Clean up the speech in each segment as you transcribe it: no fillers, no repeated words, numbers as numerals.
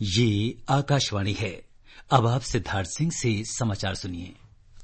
ये आकाशवाणी है। अब आप सिद्धार्थ सिंह से समाचार सुनिए।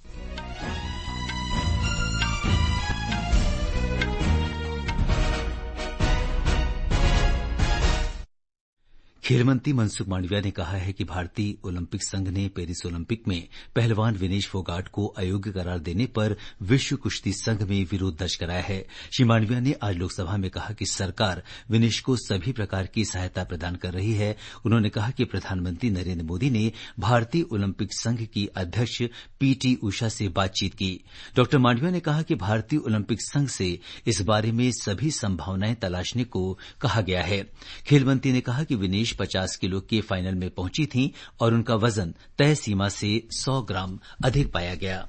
खेल मंत्री मनसुख मांडविया ने कहा है कि भारतीय ओलंपिक संघ ने पेरिस ओलंपिक में पहलवान विनेश फोगाट को अयोग्य करार देने पर विश्व कुश्ती संघ में विरोध दर्ज कराया है। श्री मांडविया ने आज लोकसभा में कहा कि सरकार विनेश को सभी प्रकार की सहायता प्रदान कर रही है। उन्होंने कहा कि प्रधानमंत्री नरेंद्र मोदी ने भारतीय ओलंपिक संघ की अध्यक्ष पीटी उषा से बातचीत की। डॉ मांडविया ने कहा कि भारतीय ओलंपिक संघ से इस बारे में सभी संभावनाएं तलाशने को कहा गया है। खेल मंत्री ने कहा कि विनेश 50 किलो के फाइनल में पहुंची थीं और उनका वजन तय सीमा से 100 ग्राम अधिक पाया गया।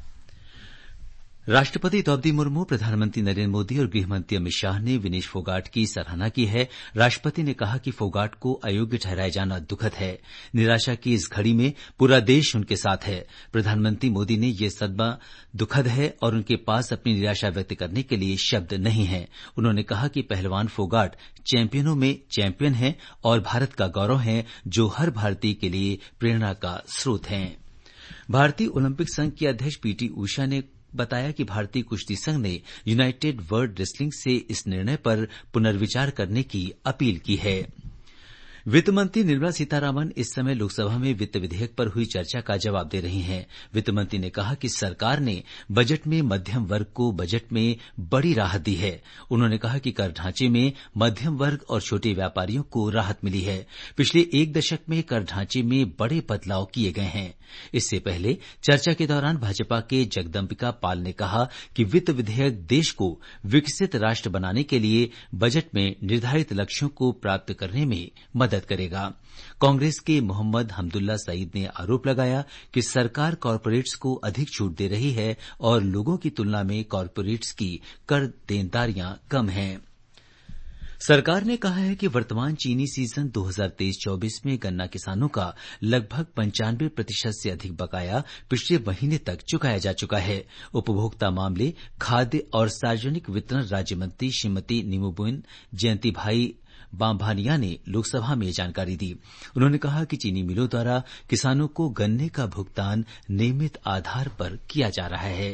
राष्ट्रपति द्रौपदी मुर्मू, प्रधानमंत्री नरेंद्र मोदी और गृहमंत्री अमित शाह ने विनेश फोगाट की सराहना की है। राष्ट्रपति ने कहा कि फोगाट को अयोग्य ठहराया जाना दुखद है। निराशा की इस घड़ी में पूरा देश उनके साथ है। प्रधानमंत्री मोदी ने यह सदमा दुखद है और उनके पास अपनी निराशा व्यक्त करने के लिए शब्द नहीं है। उन्होंने कहा कि पहलवान फोगाट चैंपियनों में चैंपियन हैं और भारत का गौरव हैं, जो हर भारतीय के लिए प्रेरणा का स्रोत हैं। भारतीय ओलंपिक संघ की अध्यक्ष पीटी उषा ने बताया कि भारतीय कुश्ती संघ ने यूनाइटेड वर्ल्ड रेसलिंग से इस निर्णय पर पुनर्विचार करने की अपील की है। वित्त मंत्री निर्मला सीतारामन इस समय लोकसभा में वित्त विधेयक पर हुई चर्चा का जवाब दे रही हैं। वित्त मंत्री ने कहा कि सरकार ने बजट में मध्यम वर्ग को बजट में बड़ी राहत दी है। उन्होंने कहा कि कर ढांचे में मध्यम वर्ग और छोटे व्यापारियों को राहत मिली है। पिछले एक दशक में कर ढांचे में बड़े बदलाव किए गए हैं। इससे पहले चर्चा के दौरान भाजपा के जगदम्बिका पाल ने कहा कि वित्त विधेयक देश को विकसित राष्ट्र बनाने के लिए बजट में निर्धारित लक्ष्यों को प्राप्त करने में मदद करेगा। कांग्रेस के मोहम्मद हमदुल्ला सईद ने आरोप लगाया कि सरकार कॉरपोरेट्स को अधिक छूट दे रही है और लोगों की तुलना में कॉरपोरेट्स की कर देनदारियां कम हैं। सरकार ने कहा है कि वर्तमान चीनी सीजन 2023-24 में गन्ना किसानों का लगभग 95% से अधिक बकाया पिछले महीने तक चुकाया जा चुका है। उपभोक्ता मामले, खाद्य और सार्वजनिक वितरण राज्य मंत्री श्रीमती निमुबुन जयंतीभाई बांभानिया ने लोकसभा में जानकारी दी। उन्होंने कहा कि चीनी मिलों द्वारा किसानों को गन्ने का भुगतान नियमित आधार पर किया जा रहा है।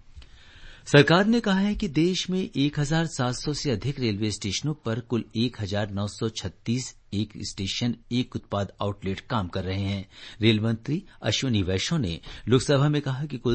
सरकार ने कहा है कि देश में 1700 से अधिक रेलवे स्टेशनों पर कुल 1936 एक स्टेशन एक उत्पाद आउटलेट काम कर रहे हैं। रेल मंत्री अश्विनी वैष्णव ने लोकसभा में कहा कि कुल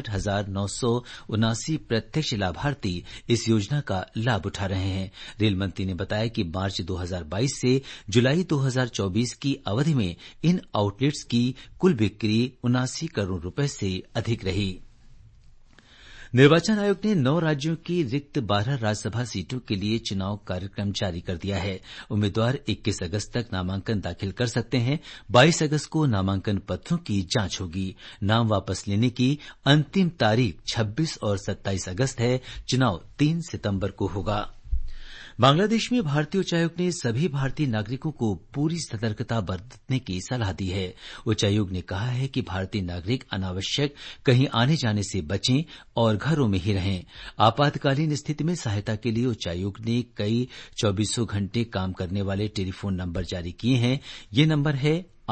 67,979 प्रत्यक्ष लाभार्थी इस योजना का लाभ उठा रहे हैं। रेल मंत्री ने बताया कि मार्च 2022 से जुलाई 2024 की अवधि में इन आउटलेट्स की कुल बिक्री 79 करोड़ रुपए से अधिक रही। निर्वाचन आयोग ने 9 राज्यों की रिक्त 12 राज्यसभा सीटों के लिए चुनाव कार्यक्रम जारी कर दिया है। उम्मीदवार 21 अगस्त तक नामांकन दाखिल कर सकते हैं। 22 अगस्त को नामांकन पत्रों की जांच होगी। नाम वापस लेने की अंतिम तारीख 26 और 27 अगस्त है। चुनाव 3 सितंबर को होगा। बांग्लादेश में भारतीय उच्चायोग ने सभी भारतीय नागरिकों को पूरी सतर्कता बरतने की सलाह दी है। उच्चायोग ने कहा है कि भारतीय नागरिक अनावश्यक कहीं आने जाने से बचें और घरों में ही रहें। आपातकालीन स्थिति में सहायता के लिए उच्चायोग ने कई 24 घंटे काम करने वाले टेलीफोन नंबर जारी किए हैं। ये नंबर है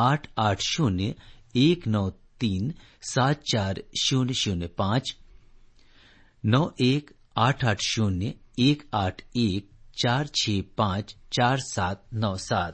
880-193-74005, 91-880-181-465-4797।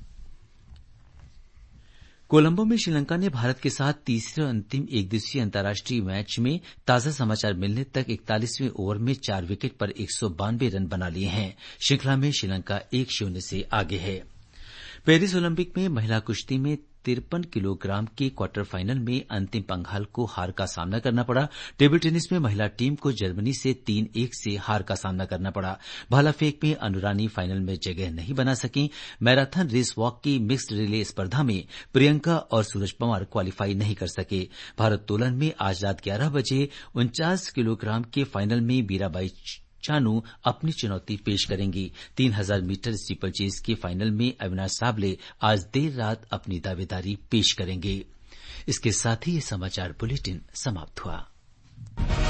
कोलंबो में श्रीलंका ने भारत के साथ तीसरे अंतिम एकदिवसीय अंतर्राष्ट्रीय मैच में ताजा समाचार मिलने तक 41वें ओवर में 4 विकेट पर 192 रन बना लिए हैं। श्रृंखला में श्रीलंका 1-0 से आगे है। पेरिस ओलंपिक में महिला कुश्ती में 53 किलोग्राम के क्वार्टर फाइनल में अंतिम पंघाल को हार का सामना करना पड़ा। टेबल टेनिस में महिला टीम को जर्मनी से 3-1 से हार का सामना करना पड़ा। भाला फेंक में अनुरानी फाइनल में जगह नहीं बना सकी। मैराथन रेस वॉक की मिक्स्ड रिले स्पर्धा में प्रियंका और सूरज पवार क्वालीफाई नहीं कर सके। भारोत्तोलन में आज रात 11 बजे 49 किलोग्राम के फाइनल में मीराबाई चानू अपनी चुनौती पेश करेंगी। 3000 मीटर स्टीपल चेस के फाइनल में अविनाश साबले आज देर रात अपनी दावेदारी पेश करेंगे। इसके साथ ही ये समाचार बुलेटिन समाप्त हुआ।